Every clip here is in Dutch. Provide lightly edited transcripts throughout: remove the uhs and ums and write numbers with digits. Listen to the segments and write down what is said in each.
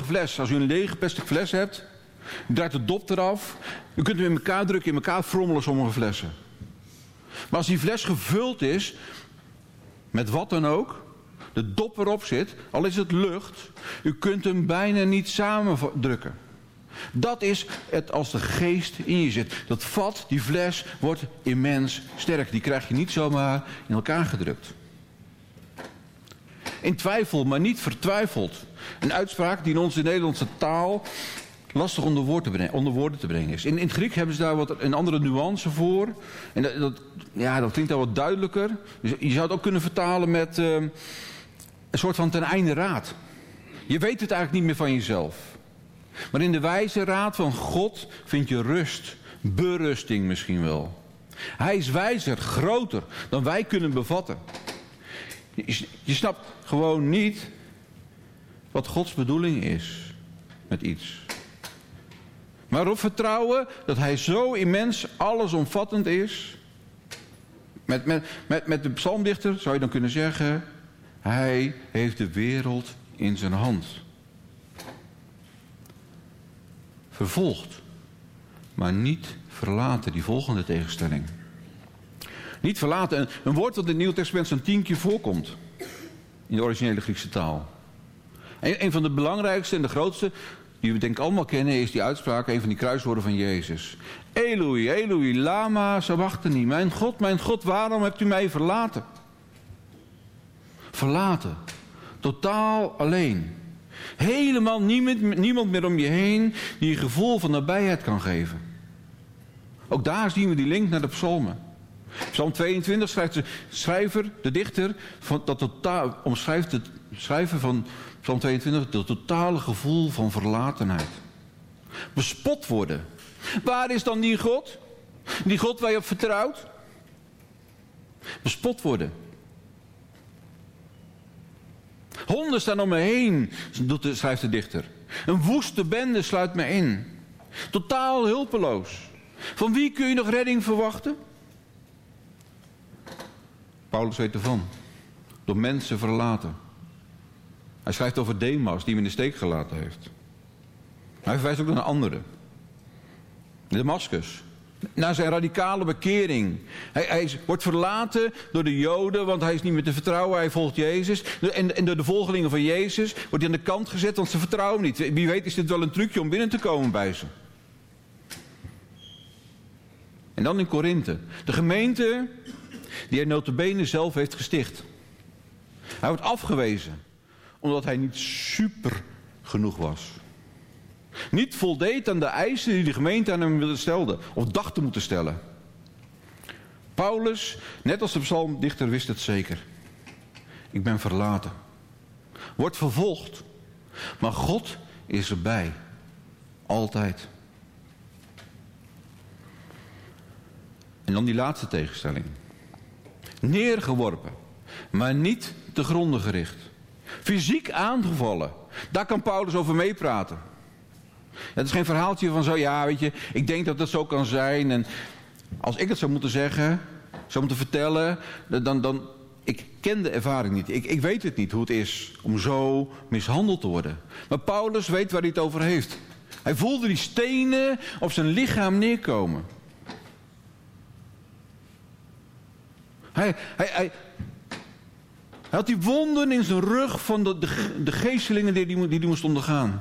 fles. Als u een lege plastic fles hebt, u draait de dop eraf. U kunt hem in elkaar drukken, in elkaar frommelen sommige flessen. Maar als die fles gevuld is, met wat dan ook, de dop erop zit, al is het lucht, u kunt hem bijna niet samendrukken. Dat is het als de geest in je zit. Dat vat, die fles, wordt immens sterk. Die krijg je niet zomaar in elkaar gedrukt. In twijfel, maar niet vertwijfeld. Een uitspraak die in onze Nederlandse taal lastig onder woorden te brengen is. In het Griek hebben ze daar wat een andere nuance voor. En dat klinkt daar wat duidelijker. Dus je zou het ook kunnen vertalen met een soort van ten einde raad. Je weet het eigenlijk niet meer van jezelf. Maar in de wijze raad van God vind je rust, berusting misschien wel. Hij is wijzer, groter dan wij kunnen bevatten. Je snapt gewoon niet wat Gods bedoeling is met iets. Maar erop vertrouwen dat hij zo immens allesomvattend is. Met de psalmdichter zou je dan kunnen zeggen, hij heeft de wereld in zijn hand. Vervolgd, maar niet verlaten, die volgende tegenstelling. Niet verlaten, een woord dat in het Nieuwe Testament zo'n 10 keer voorkomt. In de originele Griekse taal. En een van de belangrijkste en de grootste, die we denk ik allemaal kennen, is die uitspraak, een van die kruiswoorden van Jezus. Eloi, Eloi, lama sabachthani. Mijn God, waarom hebt u mij verlaten? Verlaten. Totaal alleen. Helemaal niemand meer om je heen die een gevoel van nabijheid kan geven. Ook daar zien we die link naar de psalmen. Psalm 22 schrijft de schrijver, de dichter, omschrijft het schrijven van Psalm 22 het totale gevoel van verlatenheid. Bespot worden. Waar is dan die God? Die God waar je op vertrouwt? Bespot worden. Honden staan om me heen, schrijft de dichter. Een woeste bende sluit me in. Totaal hulpeloos. Van wie kun je nog redding verwachten? Paulus weet ervan. Door mensen verlaten. Hij schrijft over Demas, die hem in de steek gelaten heeft. Maar hij verwijst ook naar anderen. Damascus. Naar zijn radicale bekering. Hij wordt verlaten door de Joden, want hij is niet meer te vertrouwen. Hij volgt Jezus. En door de volgelingen van Jezus wordt hij aan de kant gezet, want ze vertrouwen hem niet. Wie weet is dit wel een trucje om binnen te komen bij ze. En dan in Korinthe. De gemeente die hij nota bene zelf heeft gesticht. Hij wordt afgewezen, omdat hij niet super genoeg was. Niet voldeed aan de eisen die de gemeente aan hem stelde, of dacht te moeten stellen. Paulus, net als de psalmdichter, wist het zeker. Ik ben verlaten. Word vervolgd. Maar God is erbij. Altijd. En dan die laatste tegenstelling. Neergeworpen, maar niet te gronden gericht. Fysiek aangevallen. Daar kan Paulus over meepraten. Het is geen verhaaltje van zo, ja weet je, ik denk dat dat zo kan zijn. En als ik het zou moeten zeggen, zou moeten vertellen, dan ik ken de ervaring niet. Ik weet het niet hoe het is om zo mishandeld te worden. Maar Paulus weet waar hij het over heeft. Hij voelde die stenen op zijn lichaam neerkomen. Hij had die wonden in zijn rug van de geestelingen die hij moest ondergaan.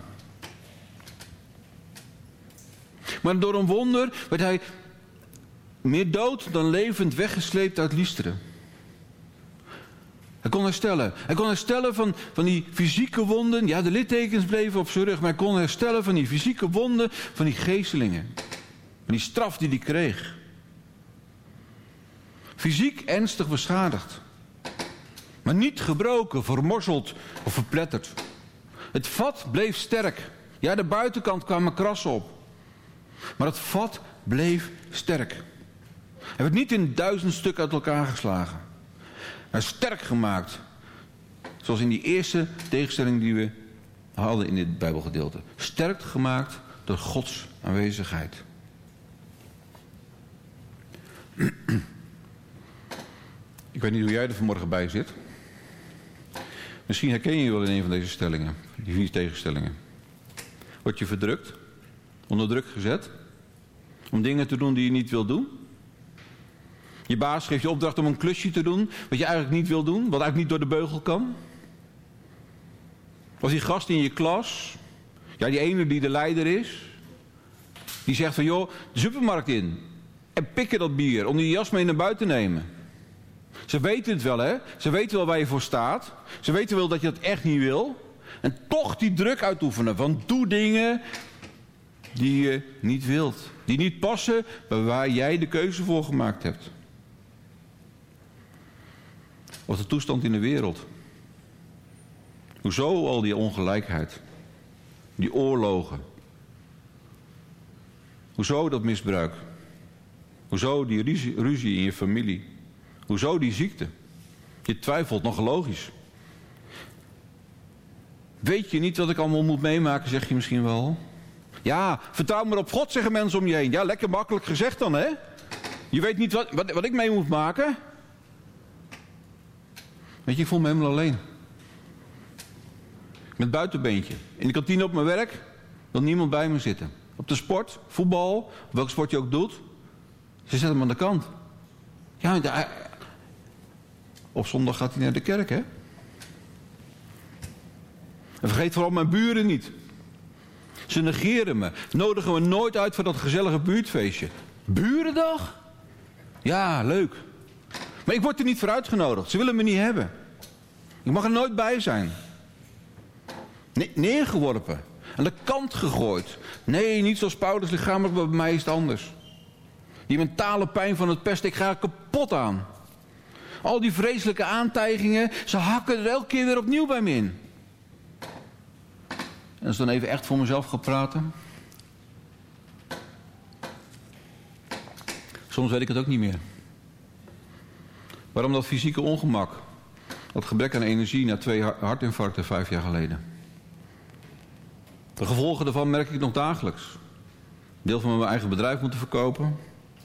Maar door een wonder werd hij meer dood dan levend weggesleept uit Lystra. Hij kon herstellen. Hij kon herstellen van die fysieke wonden. Ja, de littekens bleven op zijn rug. Maar hij kon herstellen van die fysieke wonden van die geestelingen. Van die straf die hij kreeg. Fysiek ernstig beschadigd. Maar niet gebroken, vermorzeld of verpletterd. Het vat bleef sterk. Ja, de buitenkant kwamen krassen op. Maar het vat bleef sterk. Hij werd niet in 1000 stukken uit elkaar geslagen. Hij is sterk gemaakt. Zoals in die eerste tegenstelling die we hadden in dit Bijbelgedeelte. Sterk gemaakt door Gods aanwezigheid. Ik weet niet hoe jij er vanmorgen bij zit. Misschien herken je je wel in een van deze stellingen. Die 4 tegenstellingen. Word je verdrukt, onder druk gezet, om dingen te doen die je niet wil doen. Je baas geeft je opdracht om een klusje te doen wat je eigenlijk niet wil doen, wat eigenlijk niet door de beugel kan. Of die gast in je klas, ja, die ene die de leider is, die zegt van joh, de supermarkt in en pikken dat bier om die jas mee naar buiten te nemen. Ze weten het wel, hè? Ze weten wel waar je voor staat. Ze weten wel dat je dat echt niet wil. En toch die druk uitoefenen van doe dingen die je niet wilt. Die niet passen bij waar jij de keuze voor gemaakt hebt. Of de toestand in de wereld. Hoezo al die ongelijkheid? Die oorlogen? Hoezo dat misbruik? Hoezo die ruzie in je familie? Hoezo die ziekte? Je twijfelt, nog logisch. Weet je niet wat ik allemaal moet meemaken, zeg je misschien wel. Ja, vertrouw maar op God, zeggen mensen om je heen. Ja, lekker makkelijk gezegd dan, hè? Je weet niet wat ik mee moet maken. Weet je, ik voel me helemaal alleen. Met buitenbeentje. In de kantine op mijn werk wil niemand bij me zitten. Op de sport, voetbal, welke sport je ook doet. Ze zetten hem aan de kant. Ja, op zondag gaat hij naar de kerk, hè? En vergeet vooral mijn buren niet. Ze negeren me. Nodigen me nooit uit voor dat gezellige buurtfeestje. Burendag? Ja, leuk. Maar ik word er niet voor uitgenodigd. Ze willen me niet hebben. Ik mag er nooit bij zijn. Neergeworpen. Aan de kant gegooid. Nee, niet zoals Paulus lichamelijk, maar bij mij is het anders. Die mentale pijn van het pest, ik ga er kapot aan. Al die vreselijke aantijgingen, ze hakken er elke keer weer opnieuw bij me in. En als ik dan even echt voor mezelf ga praten. Soms weet ik het ook niet meer. Waarom dat fysieke ongemak? Dat gebrek aan energie na 2 hartinfarcten 5 jaar geleden. De gevolgen daarvan merk ik nog dagelijks. Deel van mijn eigen bedrijf moeten verkopen.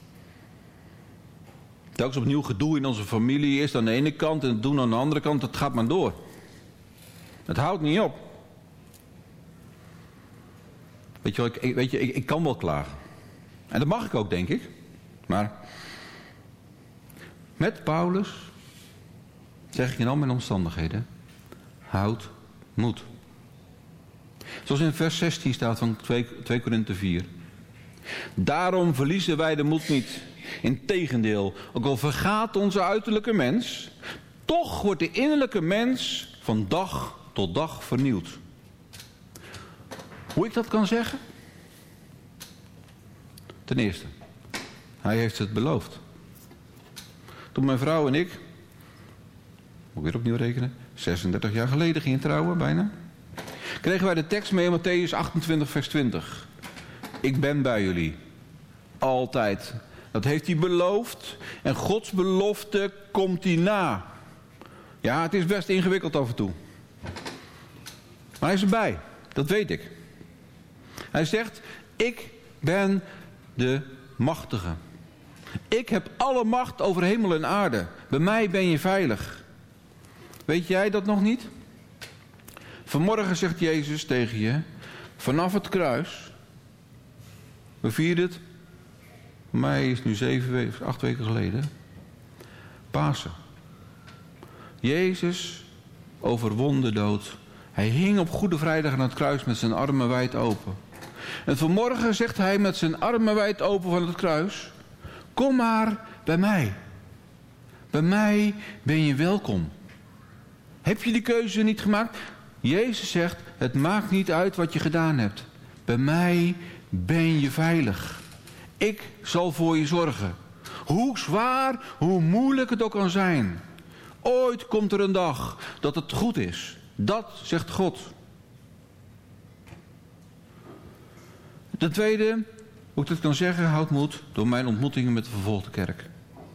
Telkens opnieuw gedoe in onze familie. Eerst aan de ene kant en het doen aan de andere kant. Het gaat maar door. Het houdt niet op. Weet je, ik kan wel klagen. En dat mag ik ook, denk ik. Maar met Paulus zeg ik in al mijn omstandigheden: houd moed. Zoals in vers 16 staat van 2 Korinthe 4. Daarom verliezen wij de moed niet. Integendeel, ook al vergaat onze uiterlijke mens, toch wordt de innerlijke mens van dag tot dag vernieuwd. Hoe ik dat kan zeggen? Ten eerste, hij heeft het beloofd. Toen mijn vrouw en ik, moet ik weer opnieuw rekenen, 36 jaar geleden gingen trouwen bijna, kregen wij de tekst mee in Mattheüs 28 vers 20. Ik ben bij jullie. Altijd. Dat heeft hij beloofd. En Gods belofte komt hij na. Ja, het is best ingewikkeld af en toe. Maar hij is erbij. Dat weet ik. Hij zegt, ik ben de machtige. Ik heb alle macht over hemel en aarde. Bij mij ben je veilig. Weet jij dat nog niet? Vanmorgen zegt Jezus tegen je, vanaf het kruis, we vierden het, voor mij is het nu 8 weken geleden, Pasen. Jezus overwon de dood. Hij hing op Goede Vrijdag aan het kruis met zijn armen wijd open. En vanmorgen zegt hij met zijn armen wijd open van het kruis, kom maar bij mij. Bij mij ben je welkom. Heb je die keuze niet gemaakt? Jezus zegt, het maakt niet uit wat je gedaan hebt. Bij mij ben je veilig. Ik zal voor je zorgen. Hoe zwaar, hoe moeilijk het ook kan zijn. Ooit komt er een dag dat het goed is. Dat zegt God. Ten tweede, hoe ik het kan zeggen, houd moed door mijn ontmoetingen met de vervolgde kerk.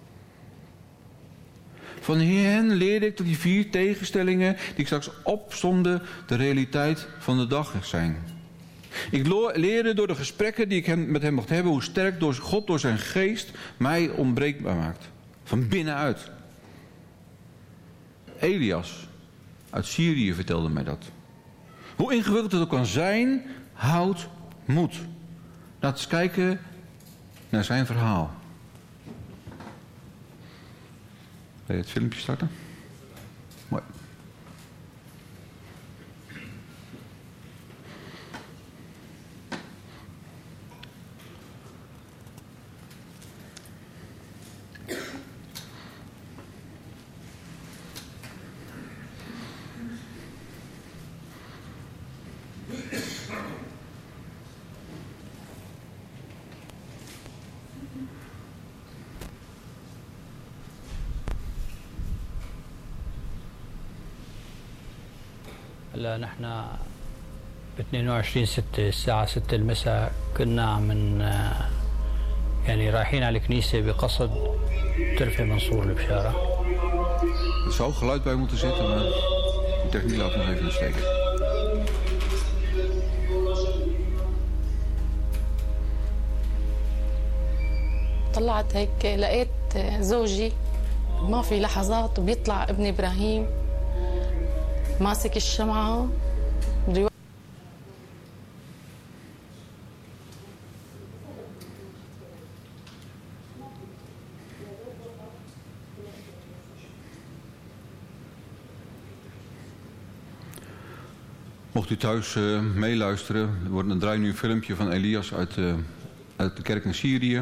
Van hen leerde ik dat die 4 tegenstellingen die ik straks opsomde de realiteit van de dag zijn. Ik leerde door de gesprekken die ik met hem mocht hebben hoe sterk God door zijn geest mij onbreekbaar maakt. Van binnenuit. Elias uit Syrië vertelde mij dat. Hoe ingewikkeld het ook kan zijn, Houd moed. Laten we eens kijken naar zijn verhaal. Wil je het filmpje starten? Mooi. هلا نحن ب 22/6 الساعة 6 المساء كنا يعني رايحين على الكنيسة بقصد ترفي منصور البشارة. Er zou geluid bij moeten zitten, maar de techniek laat nog even in de steek. طلعت هيك لقيت زوجي ما في لحظات وبيطلع ابن إبراهيم ماسك الشمعة Mocht u thuis meeluisteren, er draait nu een filmpje van Elias uit de kerk in Syrië.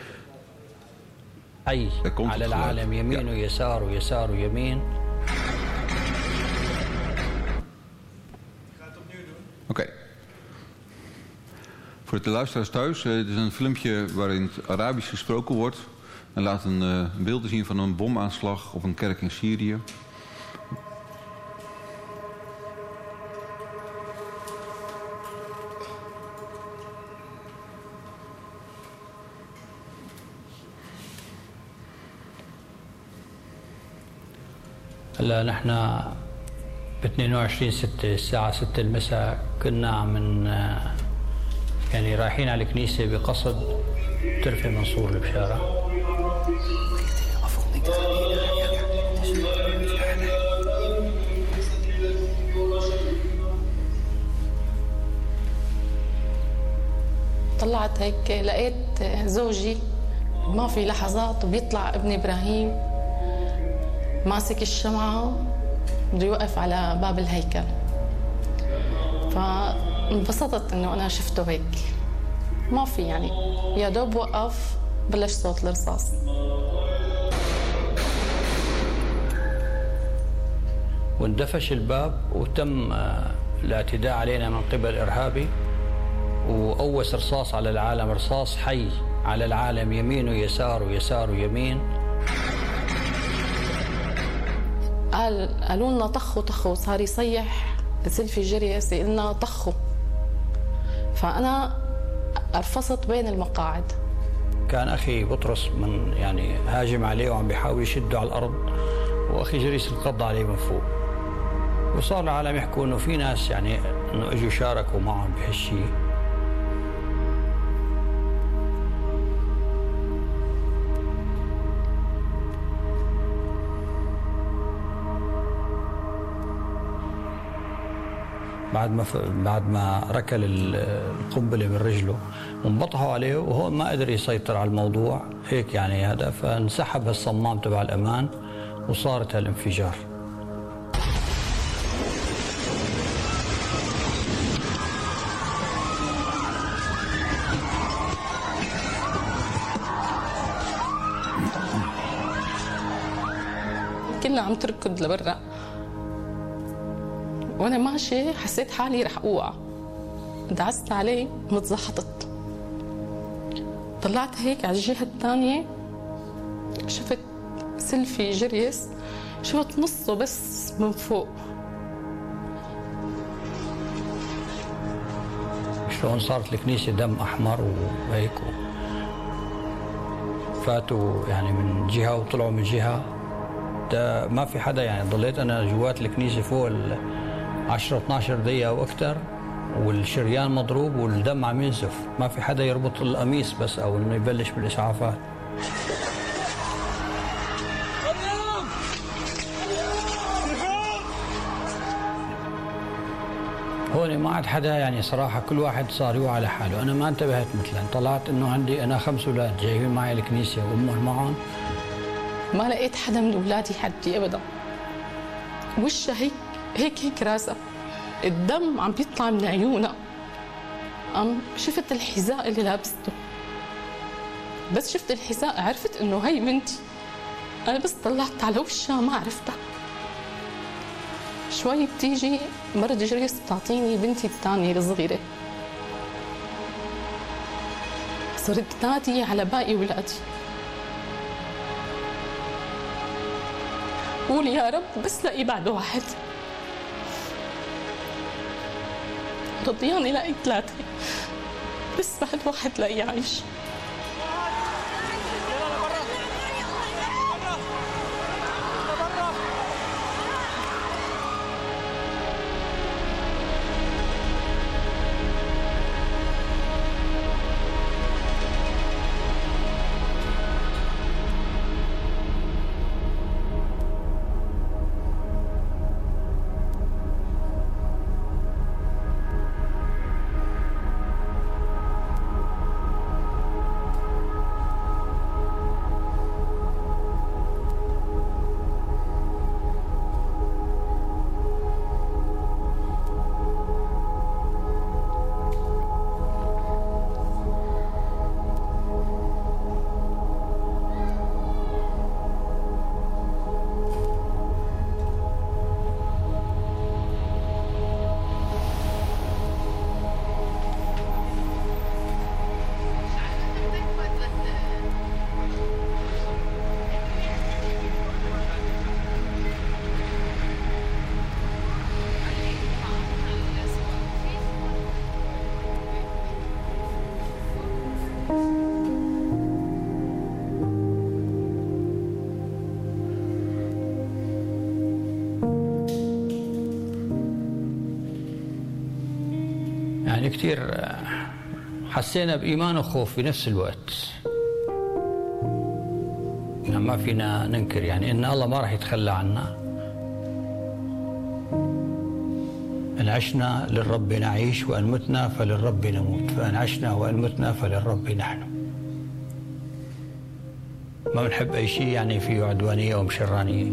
حي على العالم يمين ويسار ويسار ويمين. Oké. Voor de luisteraars thuis, het is een filmpje waarin het Arabisch gesproken wordt. En laat een beelden zien van een bomaanslag op een kerk in Syrië. هلا نحن ب 22/6 الساعة 6 المساء كنا يعني رايحين على الكنيسة بقصد ترفي منصور البشارة. طلعت هيك لقيت زوجي ما في لحظات وبيطلع ابن إبراهيم ماسك الشمعة بده يوقف على باب الهيكل. فانبسطت انه انا شفته هيك ما في يعني يا دوب وقف بلش صوت الرصاص. واندفش الباب وتم الاعتداء علينا من قبل إرهابي وأوس رصاص على العالم، رصاص حي على العالم يمين ويسار ويسار ويمين. قالوا لنا طخوا صار يصيح سيلفي جريس يقول لنا طخوا. فأنا أرفصت بين المقاعد. كان أخي بطرس يعني هاجم عليه وعم بيحاول يشده على الأرض، وأخي جريس انقض عليه من فوق. وصار العالم يحكوا إنه في ناس يعني إنه إجوا شاركوا معهم بهالشيء. بعد ما ركل القنبله من رجله وانبطحوا عليه، وهو ما قدر يسيطر على الموضوع هيك يعني هذا، فانسحب هالصمام تبع الامان وصارت هالانفجار. كلنا عم تركض لبرا وانا ماشي حسيت حالي رح اوقع، دعست عليه وتزحطت. طلعت هيك على الجهه الثانيه شفت سيلفي جريس، شفت نصه بس من فوق. شلون صارت الكنيسه دم احمر وهيك، فاتوا يعني من جهه وطلعوا من جهه. ده ما في حدا يعني، ضليت انا جوات الكنيسه فوق 10-12 دقيقة واكثر، والشريان مضروب والدم عم ينزف، ما في حدا يربط القميص بس او انه يبلش بالاسعافات. هون هذول ما عاد حدا يعني صراحة كل واحد صار يوعى على حاله. أنا ما انتبهت مثلا، طلعت إنه عندي أنا 5 أولاد جايين معي الكنيسة وأمهم معهم، ما لقيت حدا من أولادي حدي أبدا. وشها هيك راسها، الدم عم بيطلع من عيونها. شفت الحذاء اللي لابسته، بس شفت الحذاء عرفت إنه هي بنتي. أنا بس طلعت على وشها ما عرفتها. شوي بتيجي مرة جريس بتعطيني بنتي الثانية الصغيرة، صرت نادي على باقي ولادي، قول يا رب بس لاقي بعد واحد. رضياني لاقي 3، بس بعد واحد لاقي عايش. يعني كثير حسينا بإيمان وخوف في نفس الوقت. يعني ما فينا ننكر يعني إن الله ما راح يتخلى عنا. إن عشنا للرب نعيش، وإن متنا فللرب نموت، فإن عشنا وإن متنا فللرب نحن. ما بنحب أي شيء يعني فيه عدوانية ومشرانية.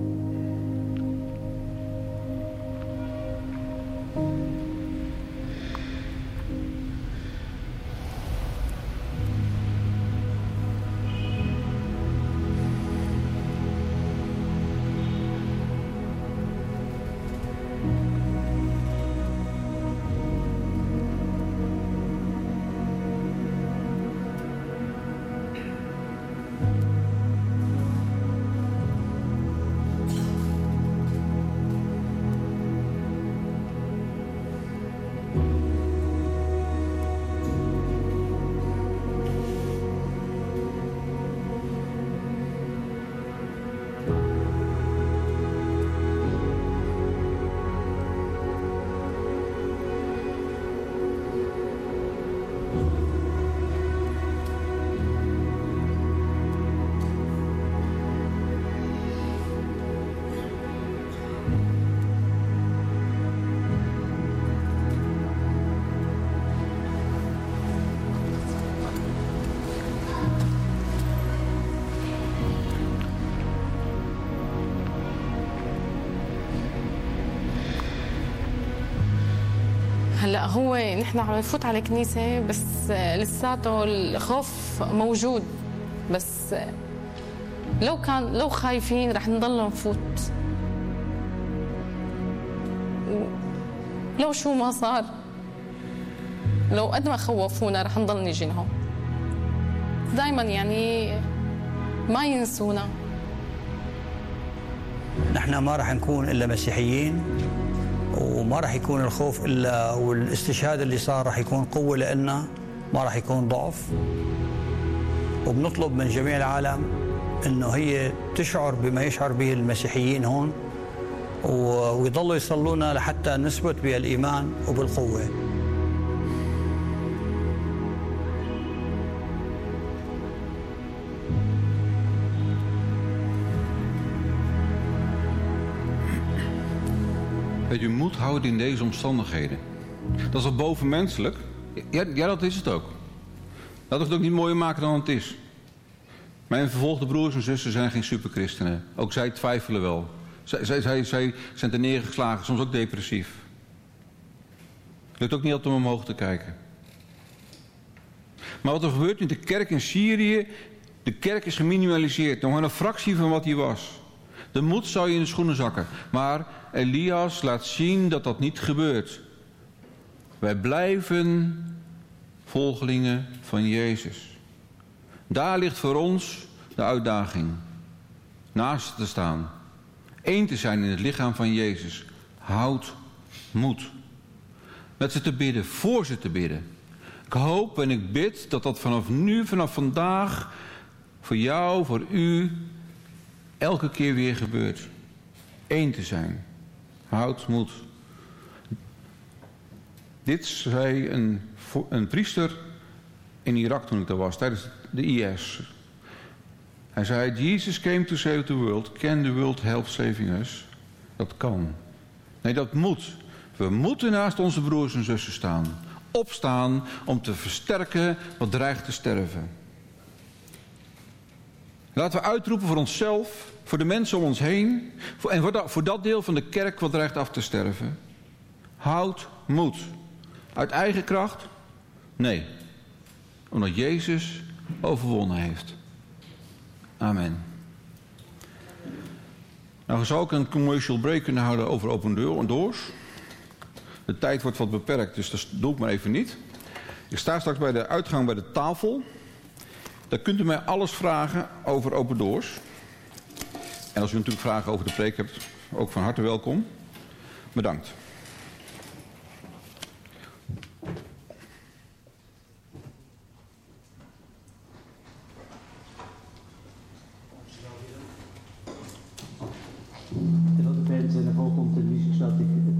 هلا هو نحن عم نفوت على كنيسة، بس لساته الخوف موجود. بس لو خايفين رح نضل نفوت، لو شو ما صار، لو قد ما خوفونا رح نضل نيجي لهم. دايما يعني ما ينسونا. نحن ما رح نكون إلا مسيحيين، وما رح يكون الخوف إلا والاستشهاد اللي صار رح يكون قوة لنا، ما رح يكون ضعف. وبنطلب من جميع العالم إنه هي تشعر بما يشعر به المسيحيين هون، ويضلوا يصلونا لحتى نثبت بالإيمان وبالقوة. Met uw moed houden in deze omstandigheden. Dat is al bovenmenselijk. Ja, dat is het ook. Laten we het ook niet mooier maken dan het is. Mijn vervolgde broers en zussen zijn geen superchristenen. Ook zij twijfelen wel. Zij zijn ten neergeslagen, soms ook depressief. Het lukt ook niet altijd om omhoog te kijken. Maar wat er gebeurt in de kerk in Syrië, de kerk is geminimaliseerd. Nog maar een fractie van wat hij was. De moed zou je in de schoenen zakken. Maar Elias laat zien dat dat niet gebeurt. Wij blijven volgelingen van Jezus. Daar ligt voor ons de uitdaging. Naast te staan. Eén te zijn in het lichaam van Jezus. Houd moed. Met ze te bidden, voor ze te bidden. Ik hoop en ik bid dat dat vanaf nu, vanaf vandaag, voor jou, voor u, elke keer weer gebeurt. Eén te zijn. Houd moed. Dit zei een priester in Irak toen ik daar was, tijdens de IS. Hij zei, Jesus came to save the world. Can the world help saving us? Dat kan. Nee, dat moet. We moeten naast onze broers en zussen staan. Opstaan om te versterken wat dreigt te sterven. Laten we uitroepen voor onszelf, voor de mensen om ons heen, en voor dat deel van de kerk wat dreigt af te sterven. Houd moed. Uit eigen kracht? Nee. Omdat Jezus overwonnen heeft. Amen. Nou zou ik een commercial break kunnen houden over Open Doors. De tijd wordt wat beperkt, dus dat doe ik maar even niet. Ik sta straks bij de uitgang bij de tafel. Daar kunt u mij alles vragen over Open Doors. En als u natuurlijk vragen over de preek hebt, ook van harte welkom. Bedankt. Terwijl de band naar voren komt en de muziek staat,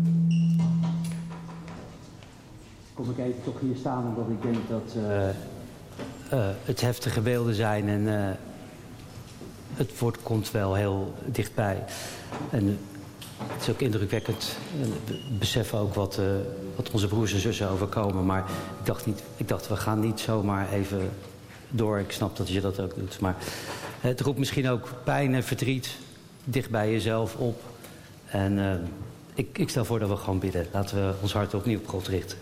kom ik even toch hier staan omdat ik denk dat het heftige beelden zijn en het woord komt wel heel dichtbij. En het is ook indrukwekkend. We beseffen ook wat onze broers en zussen overkomen. Maar ik dacht, we gaan niet zomaar even door. Ik snap dat je dat ook doet. Maar het roept misschien ook pijn en verdriet dicht bij jezelf op. En ik stel voor dat we gewoon bidden. Laten we ons hart opnieuw op God richten.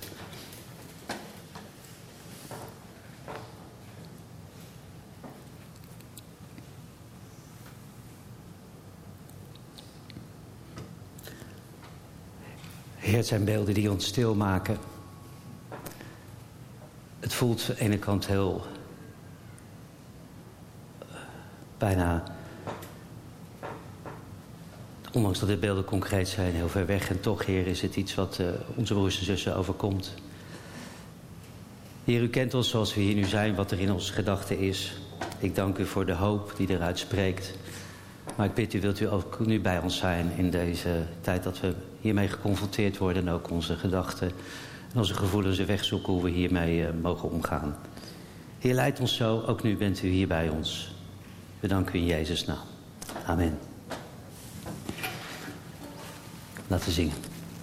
Heer, het zijn beelden die ons stilmaken. Het voelt aan de ene kant heel bijna, ondanks dat de beelden concreet zijn, heel ver weg. En toch, Heer, is het iets wat onze broers en zussen overkomt. Heer, u kent ons zoals we hier nu zijn, wat er in onze gedachten is. Ik dank u voor de hoop die eruit spreekt. Maar ik bid u, wilt u ook nu bij ons zijn in deze tijd dat we hiermee geconfronteerd worden. En ook onze gedachten en onze gevoelens en wegzoeken hoe we hiermee mogen omgaan. Heer, leidt ons zo, ook nu bent u hier bij ons. We danken u in Jezus' naam. Amen. Laten we zingen.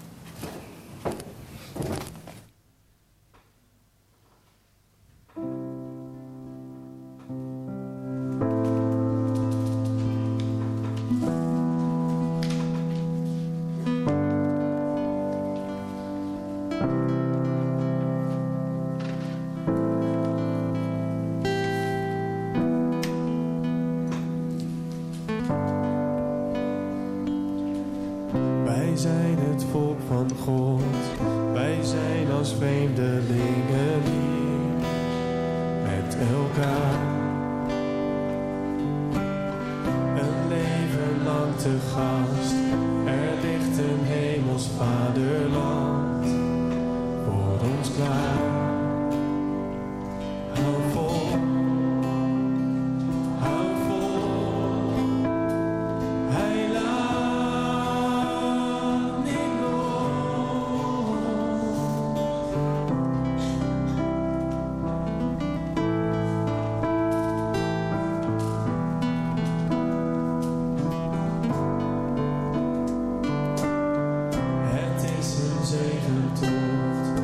Wij zijn het volk van God, wij zijn als vreemdelingen hier met elkaar. Een leven lang te gast, er ligt een hemels vaderland voor ons klaar. Hou vol, hou vol, hij laat niet los. Het is een zegentocht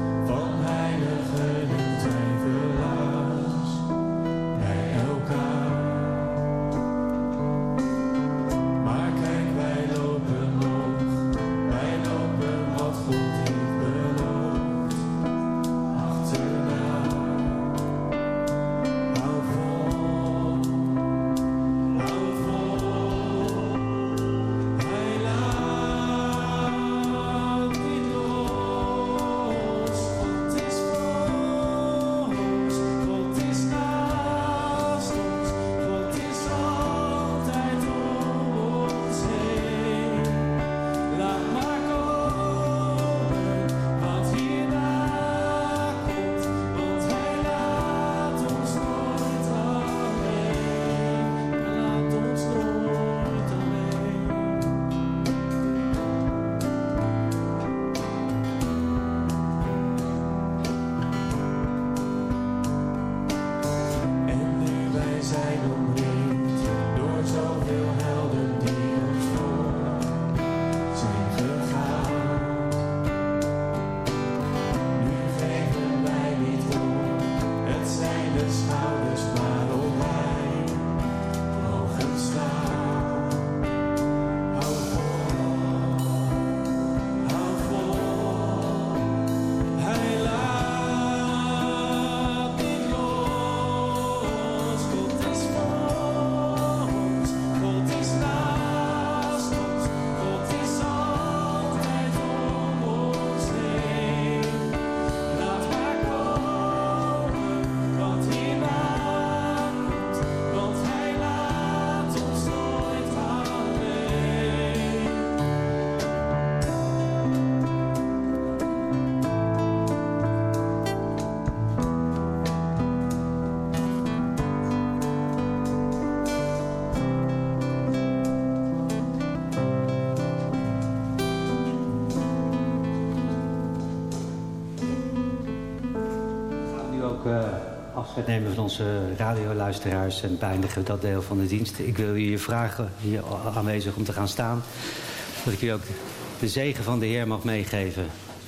ook afscheid nemen van onze radioluisteraars en beëindigen dat deel van de dienst. Ik wil jullie vragen, hier aanwezig, om te gaan staan. Dat ik jullie ook de zegen van de Heer mag meegeven.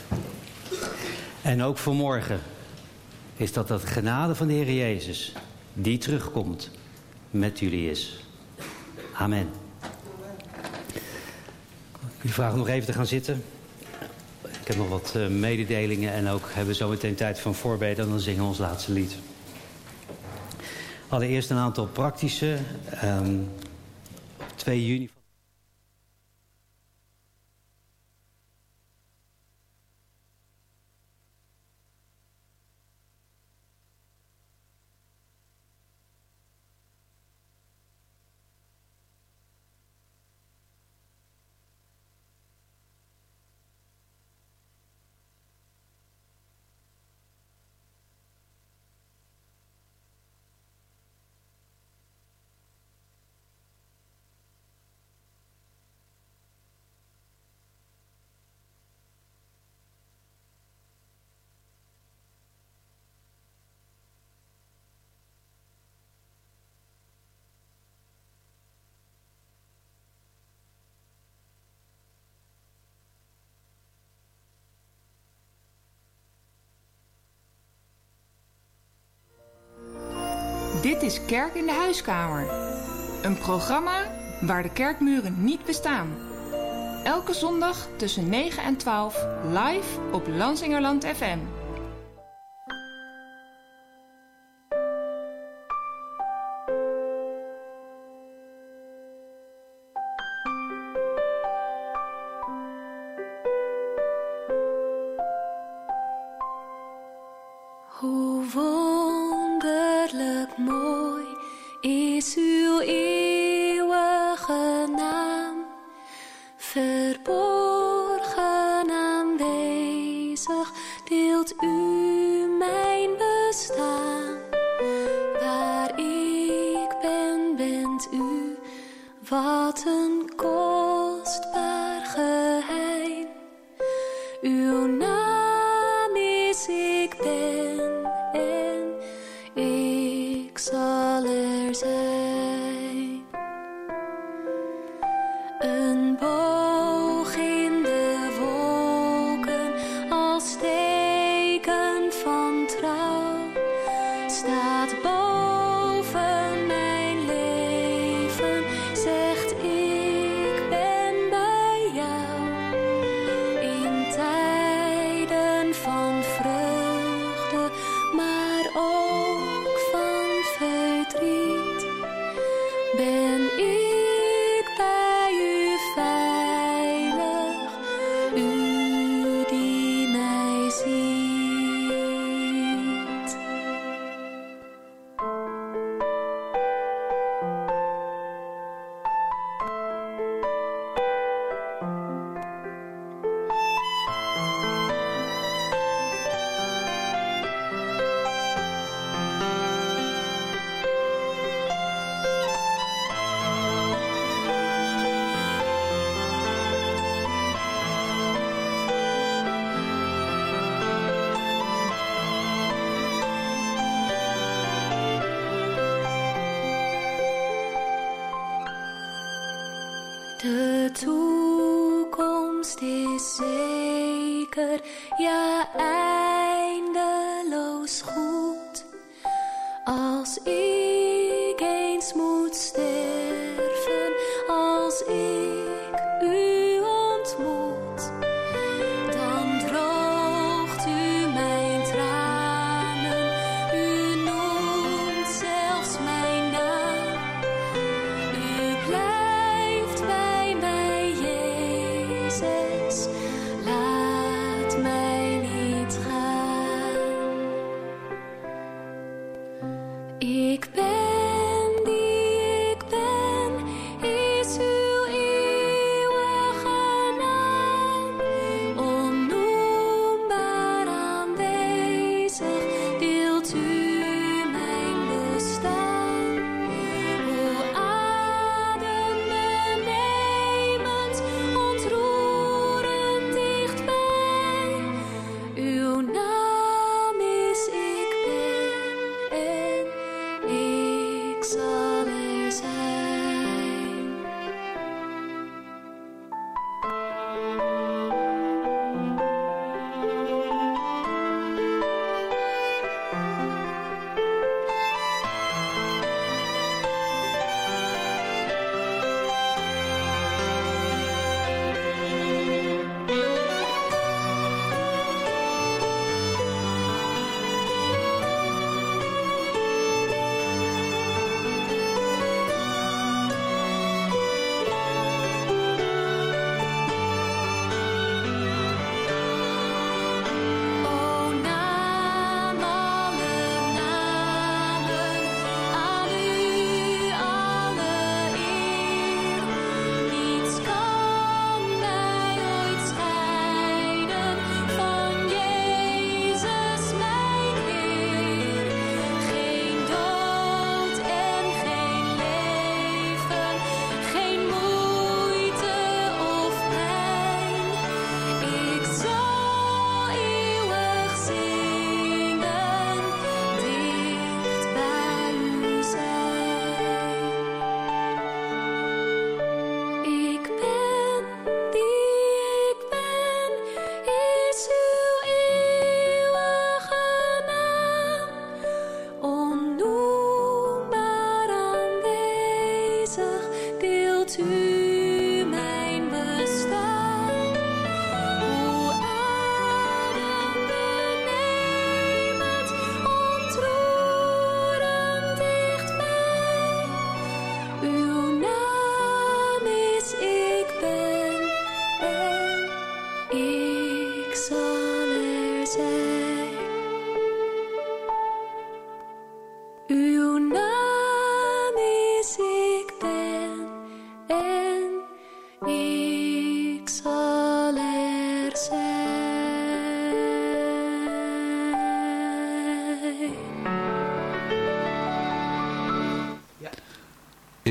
En ook voor morgen is dat de genade van de Heer Jezus, die terugkomt, met jullie is. Amen. Ik vraag nog even te gaan zitten. Ik heb nog wat mededelingen en ook hebben we zo meteen tijd van voorbeden en dan zingen we ons laatste lied. Allereerst een aantal praktische. 2 juni... Dit is Kerk in de Huiskamer. Een programma waar de kerkmuren niet bestaan. Elke zondag tussen 9 en 12 live op Lansingerland FM. Hoe wonderlijk mooi is uw eeuwige naam, verborgen aanwezig deelt u mijn bestaan. Waar ik ben, bent u, wat een kostbaar geheim. Uw naam is ik ben. Ik zal er zijn. Een boog in de wolken als teken van trouw staat boven mijn leven, zegt ik ben bij jou. In tijden van vreugde, maar ook van verdriet, ben ik bij u veilig, u die mij ziet. De toekomst is zeker, ja eindeloos goed. Als ik eens moet sterven, als ik u ontmoet, dan droogt u mijn tranen, u noemt zelfs mijn naam. U blijft bij mij, Jezus, laat mij niet gaan. Ik ben die ik ben, is uw eer.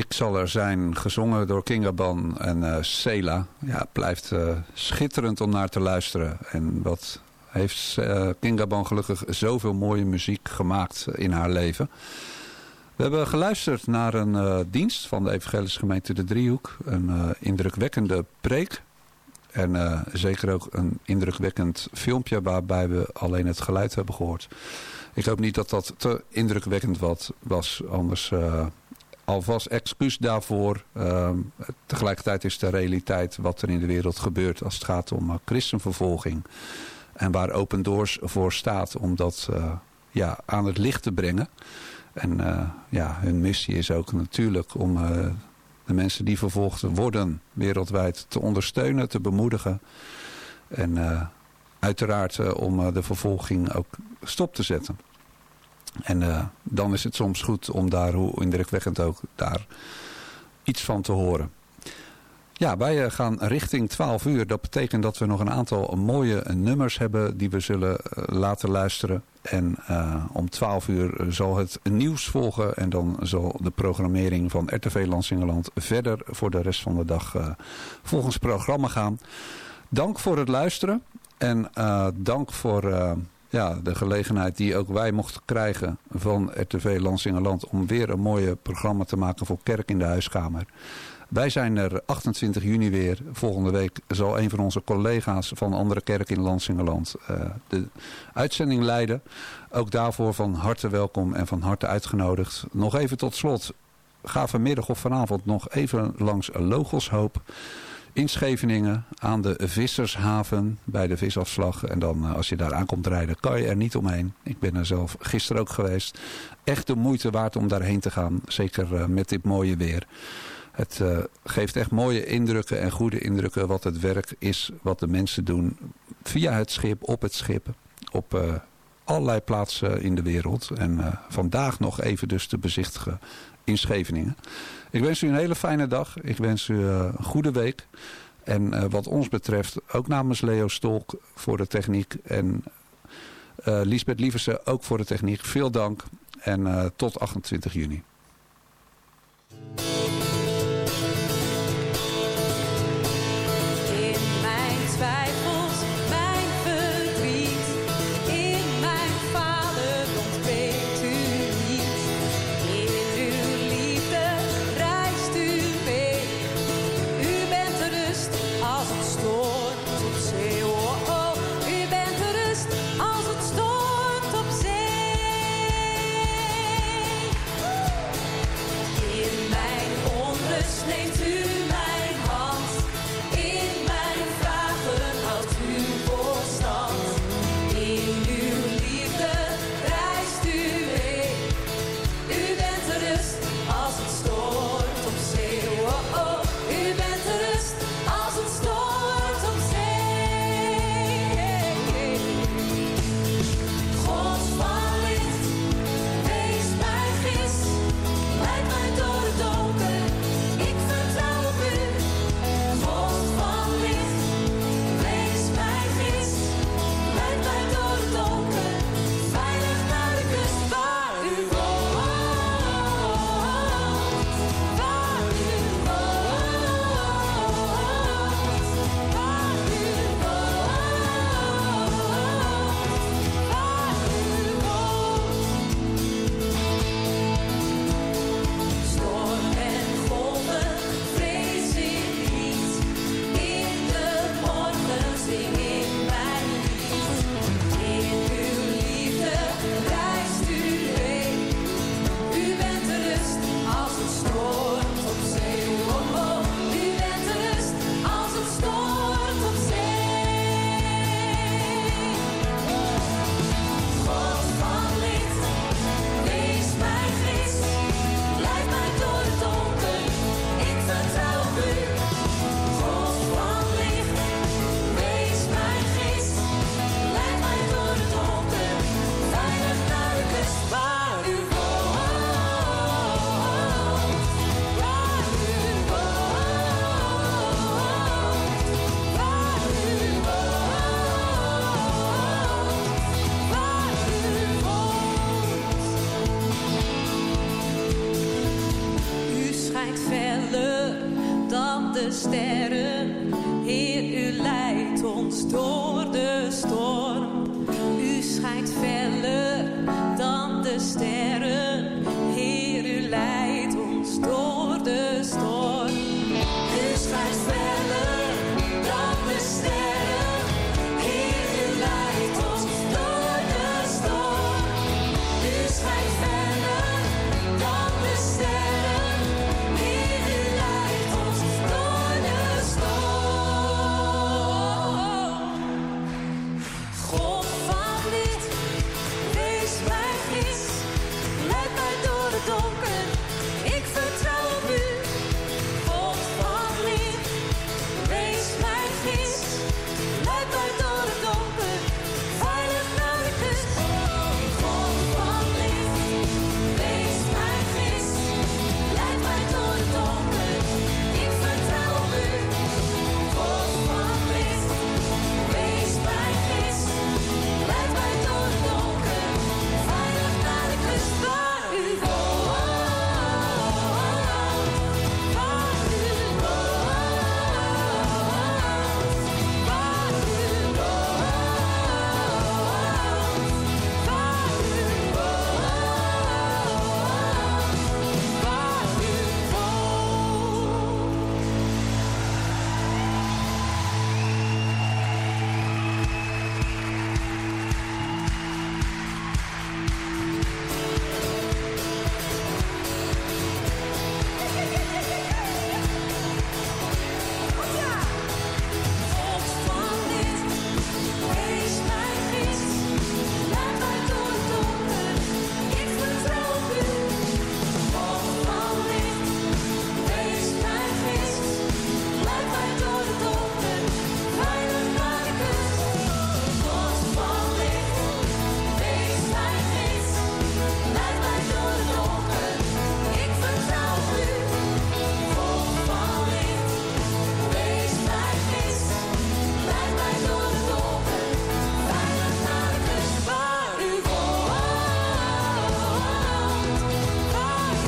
Ik zal er zijn, gezongen door Kingaban en Sela. Ja, blijft schitterend om naar te luisteren. En wat heeft Kingaban gelukkig zoveel mooie muziek gemaakt in haar leven. We hebben geluisterd naar een dienst van de Evangelische Gemeente De Driehoek. Een indrukwekkende preek. En zeker ook een indrukwekkend filmpje waarbij we alleen het geluid hebben gehoord. Ik hoop niet dat dat te indrukwekkend was. Anders alvast excuus daarvoor. Tegelijkertijd is de realiteit wat er in de wereld gebeurt als het gaat om christenvervolging. En waar Open Doors voor staat om dat aan het licht te brengen. En hun missie is ook natuurlijk om de mensen die vervolgd worden wereldwijd te ondersteunen, te bemoedigen. En uiteraard om de vervolging ook stop te zetten. En dan is het soms goed om daar, hoe indrukwekkend ook, daar iets van te horen. Ja, wij gaan richting 12 uur. Dat betekent dat we nog een aantal mooie nummers hebben die we zullen laten luisteren. En om 12 uur zal het nieuws volgen. En dan zal de programmering van RTV Lansingerland verder voor de rest van de dag volgens het programma gaan. Dank voor het luisteren. En dank voor de gelegenheid die ook wij mochten krijgen van RTV Lansingerland om weer een mooie programma te maken voor Kerk in de Huiskamer. Wij zijn er 28 juni weer. Volgende week zal een van onze collega's van andere kerken in Lansingerland de uitzending leiden. Ook daarvoor van harte welkom en van harte uitgenodigd. Nog even tot slot. Ga vanmiddag of vanavond nog even langs Logoshoop in Scheveningen aan de Vissershaven bij de visafslag. En dan als je daar aankomt rijden kan je er niet omheen. Ik ben er zelf gisteren ook geweest. Echt de moeite waard om daarheen te gaan. Zeker met dit mooie weer. Het geeft echt mooie indrukken en goede indrukken wat het werk is, wat de mensen doen via het schip, op het schip, op allerlei plaatsen in de wereld. En vandaag nog even dus te bezichtigen in Scheveningen. Ik wens u een hele fijne dag. Ik wens u een goede week. En wat ons betreft ook namens Leo Stolk voor de techniek en Liesbeth Lieversen ook voor de techniek. Veel dank en tot 28 juni. sterren. Heer, u leidt ons door de storm. U schijnt feller dan de sterren. Heer, u leidt ons door de storm. U schijnt feller dan de sterren. Heer, u leidt ons door de storm. U schijnt feller dan de sterren. Heer, u leidt ons door de storm. God van licht, wees mijn gids. Leid mij door het donker, ik vertrouw op u. God van licht, wees mijn gids. Leid mij door het donker, veilig naar de kust. God van licht, wees mijn gids. Leid mij door het donker, ik vertrouw op u. God van licht, wees mijn gids. Leid mij door het donker, veilig naar de kust waar u woont. Waar u God van licht, wees mijn gids. Leid mij door het donker, ik vertrouw op u. God van licht, wees mijn gids. Leid mij door het donker, veilig naar de kust. God van licht, wees mijn gids. Leid mij door het donker, ik vertrouw op u. God van licht, wees mijn gids. Leid mij door het donker, veilig naar de kust waar u woont. Waar u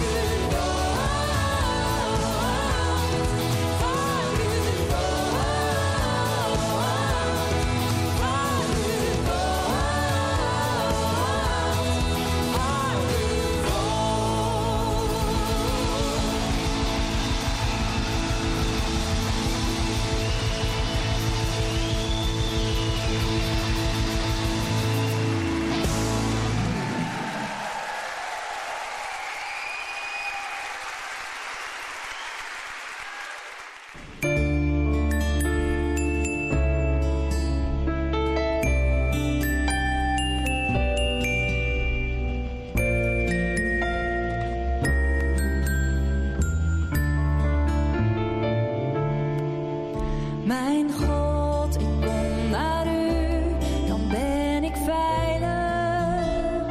Mijn God, ik kom naar u, dan ben ik veilig.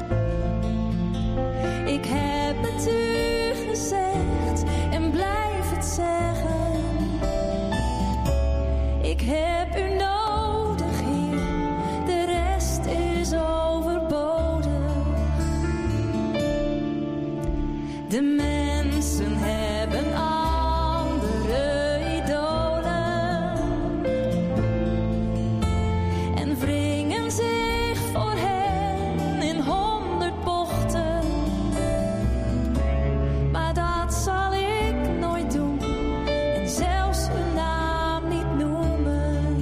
Ik heb het u gezegd en blijf het zeggen. Ik heb u nodig, Heer, de rest is overbodig. De mensen hebben andere idolen en wringen zich voor hen in 100 bochten. Maar dat zal ik nooit doen en zelfs uw naam niet noemen.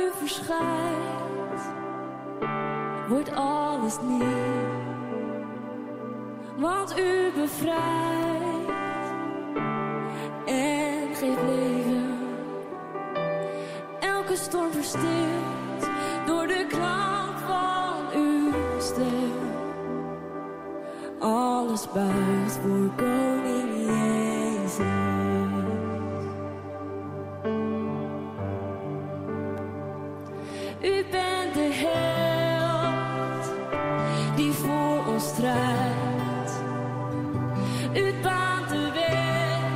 u verschijnt, wordt alles nieuw. Want u bevrijdt en geeft leven. Elke storm verstilt door de klank van uw stem. Alles buigt voor koning Jezus. U bent de held die voor ons strijdt. U baant de weg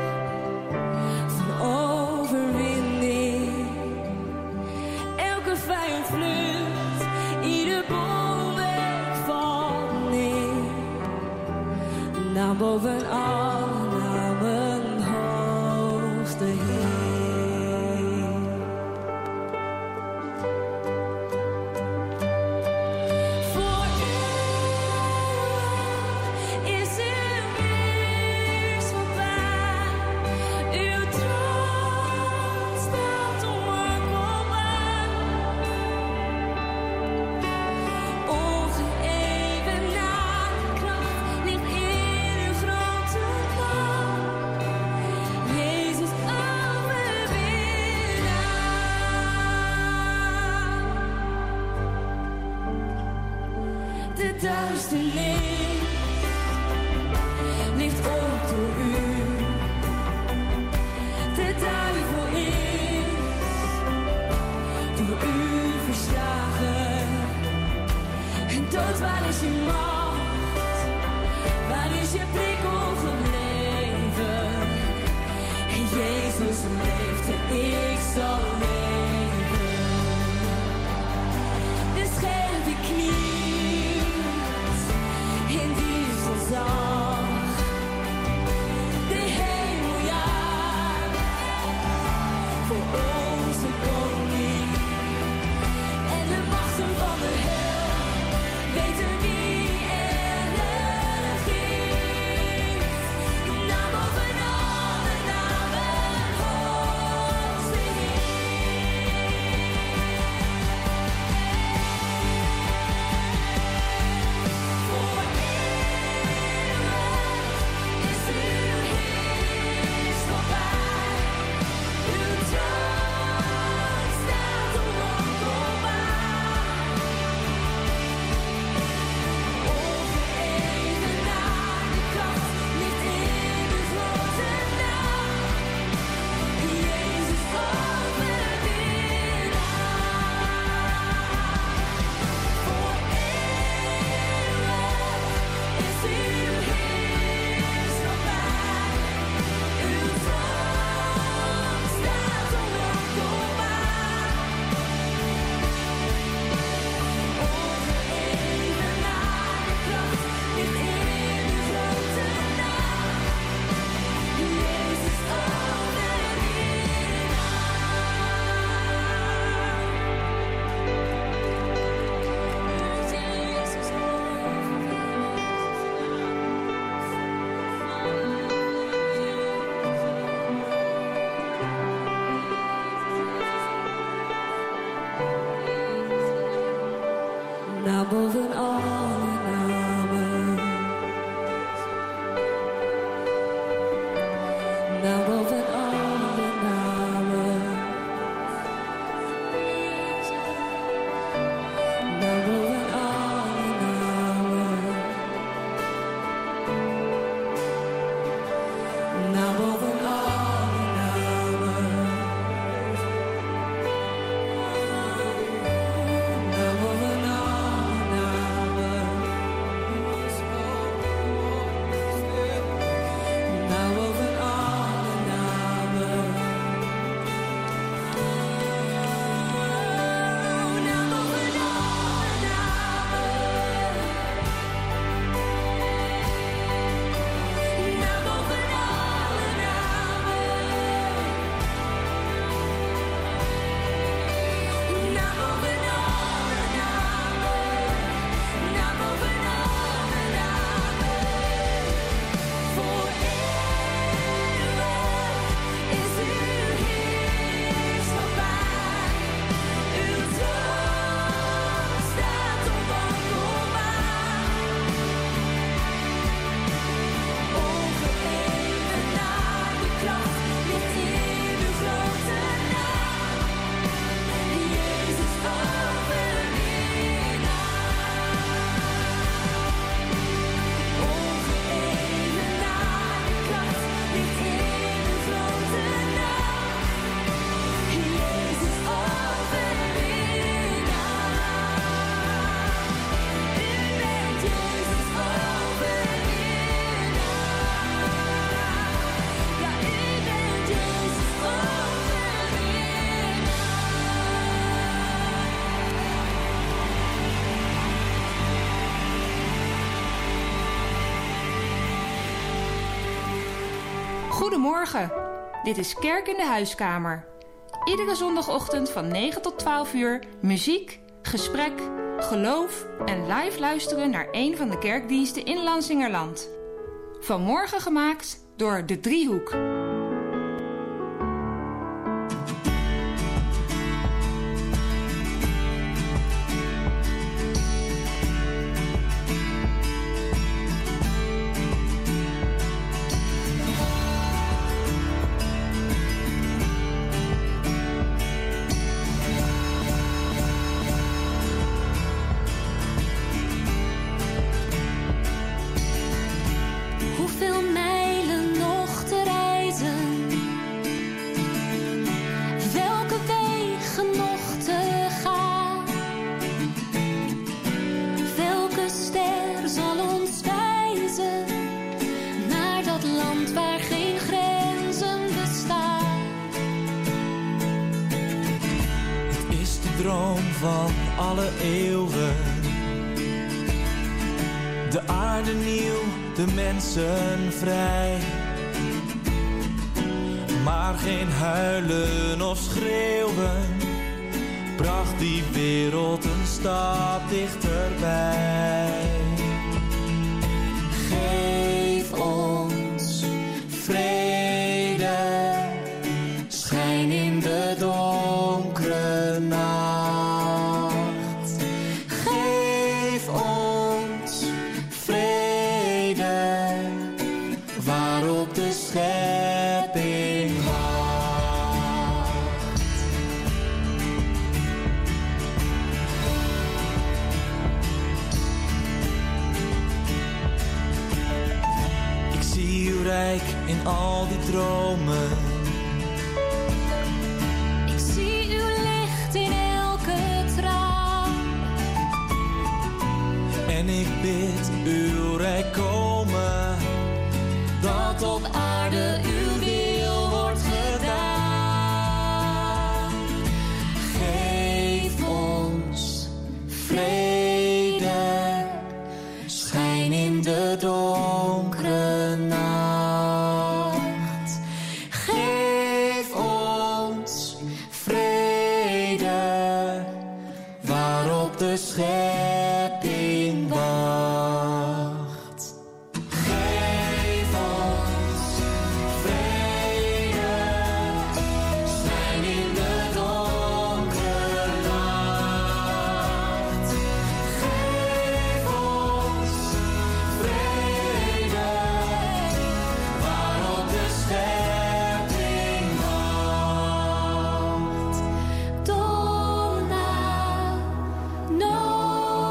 van overwinning. Elke vijand vlucht, ieder bolwerk valt neer. Naam boven alle namen, hoogste Heer. De duisternis ligt op door u. De duivel is door u verslagen. En dood, waar is je macht? Waar is je prikkel gebleven? En Jezus leeft en ik zal leven. De scherpe knie in die zag de hemel jaagt voor onze koning. En de machten van de hel weten wie er regeert. Naam boven alle namen, hoogste naam boven alle namen. Naam boven alle namen. Naam boven alle namen. Naam boven alle namen. Naam boven alle namen. Goedemorgen, dit is Kerk in de Huiskamer. Iedere zondagochtend van 9 tot 12 uur muziek, gesprek, geloof en live luisteren naar een van de kerkdiensten in Lansingerland. Vanmorgen gemaakt door De Driehoek. Hoeveel mijlen nog te reizen? Welke wegen nog te gaan? Welke ster zal ons wijzen naar dat land waar geen grenzen bestaan? Het is de droom van alle eeuwen. De aarde nieuw, de mensen vrij. Maar geen huilen of schreeuwen bracht die wereld een stap dichterbij. Geef ons vrede, schijn in de donkere nacht. Geef ons vrede, waarop de schepping wacht. Ik zie uw rijk in al die dromen. Ik zie uw licht in elke traan. En ik bid uw rijk komen, dat op aarde uw wil wordt gedaan. Geef ons vrede, schijn in de donkere nacht. Geef ons vrede, waarop de schepping wacht. Geef ons vrede, schijn in de donkere nacht. Geef ons vrede, waarop de schepping wacht. Dona, Nobis,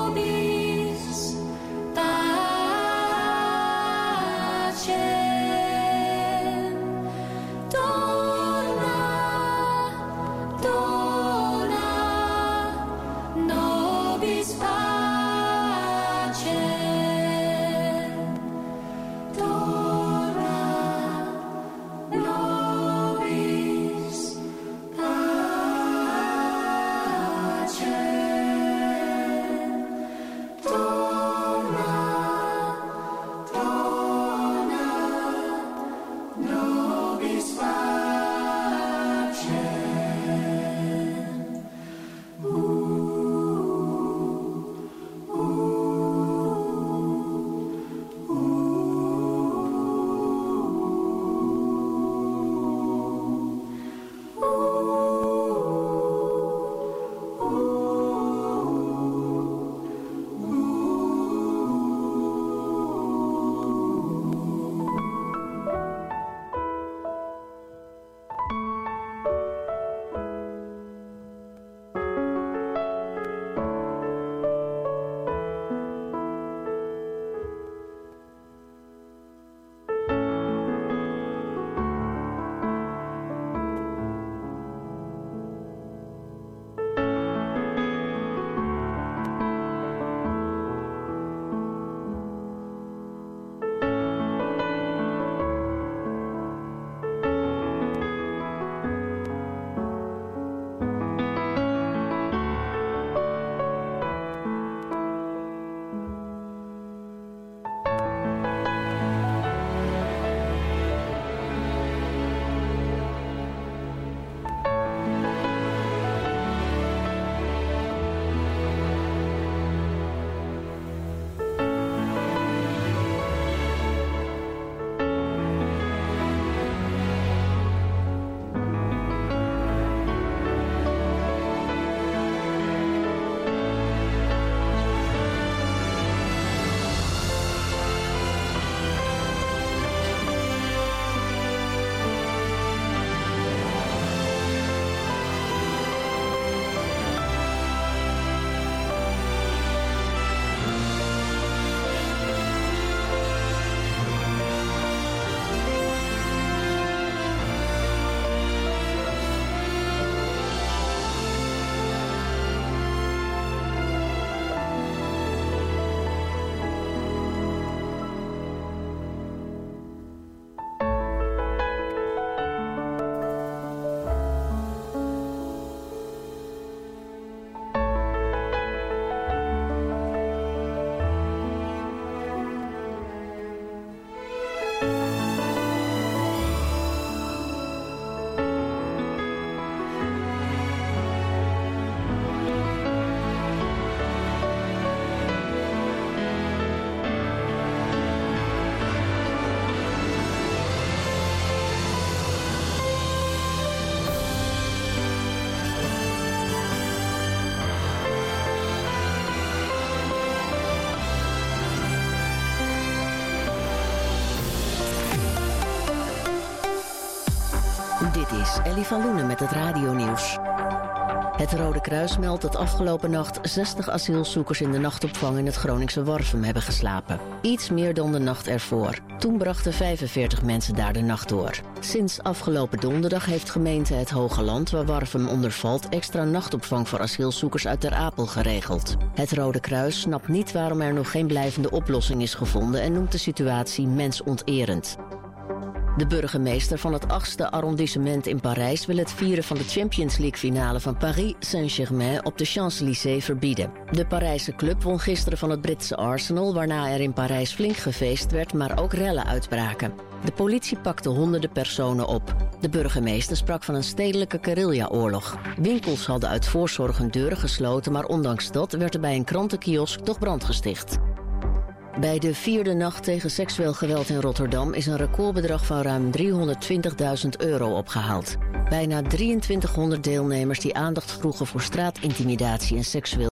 is Ellie van Loenen met het radionieuws. Het Rode Kruis meldt dat afgelopen nacht 60 asielzoekers in de nachtopvang in het Groningse Warffum hebben geslapen. Iets meer dan de nacht ervoor. Toen brachten 45 mensen daar de nacht door. Sinds afgelopen donderdag heeft gemeente Het Hogeland, waar Warffum onder valt, extra nachtopvang voor asielzoekers uit Ter Apel geregeld. Het Rode Kruis snapt niet waarom er nog geen blijvende oplossing is gevonden en noemt de situatie mensonterend. De burgemeester van het 8e arrondissement in Parijs wil het vieren van de Champions League finale van Paris Saint-Germain op de Champs-Élysées verbieden. De Parijse club won gisteren van het Britse Arsenal, waarna er in Parijs flink gefeest werd, maar ook rellen uitbraken. De politie pakte honderden personen op. De burgemeester sprak van een stedelijke guerrilla-oorlog. Winkels hadden uit voorzorg hun deuren gesloten, maar ondanks dat werd er bij een krantenkiosk toch brand gesticht. Bij de 4e nacht tegen seksueel geweld in Rotterdam is een recordbedrag van ruim €320.000 opgehaald. Bijna 2300 deelnemers die aandacht vroegen voor straatintimidatie en seksueel